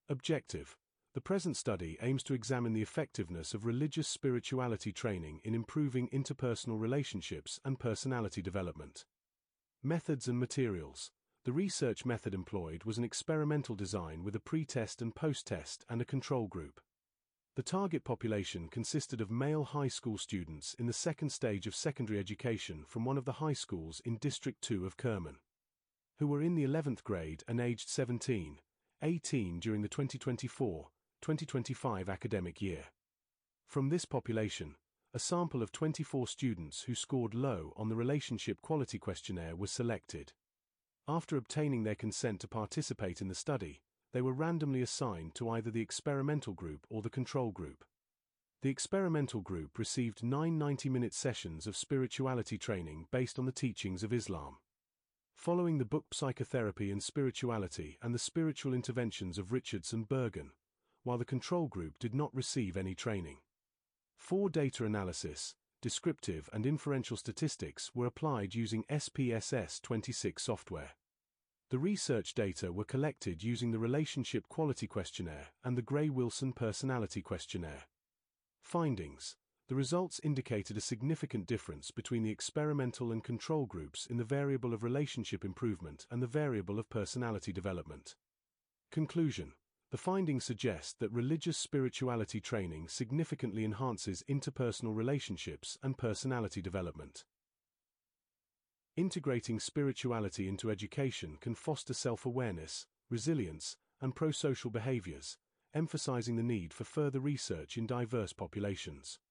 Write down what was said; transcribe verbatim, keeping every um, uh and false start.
Objective: the present study aims to examine the effectiveness of religious spirituality training in improving interpersonal relationships and personality development. Methods and materials. The research method employed was an experimental design with a pre-test and post-test and a control group. The target population consisted of male high school students in the second stage of secondary education from one of the high schools in District two of Kerman, who were in the eleventh grade and aged seventeen, eighteen during the twenty twenty-four twenty twenty-five academic year. From this population, a sample of twenty-four students who scored low on the Relationship Quality Questionnaire was selected. After obtaining their consent to participate in the study, they were randomly assigned to either the experimental group or the control group. The experimental group received nine ninety-minute sessions of spirituality training based on the teachings of Islam. Following the book Psychotherapy and Spirituality and the Spiritual Interventions of Richardson Bergen, while the control group did not receive any training. For data analysis, descriptive and inferential statistics were applied using S P S S twenty-six software. The research data were collected using the Relationship Quality Questionnaire and the Gray-Wilson Personality Questionnaire. Findings: the results indicated a significant difference between the experimental and control groups in the variable of relationship improvement and the variable of personality development. Conclusion: the findings suggest that religious spirituality training significantly enhances interpersonal relationships and personality development. Integrating spirituality into education can foster self-awareness, resilience, and pro-social behaviors, emphasizing the need for further research in diverse populations.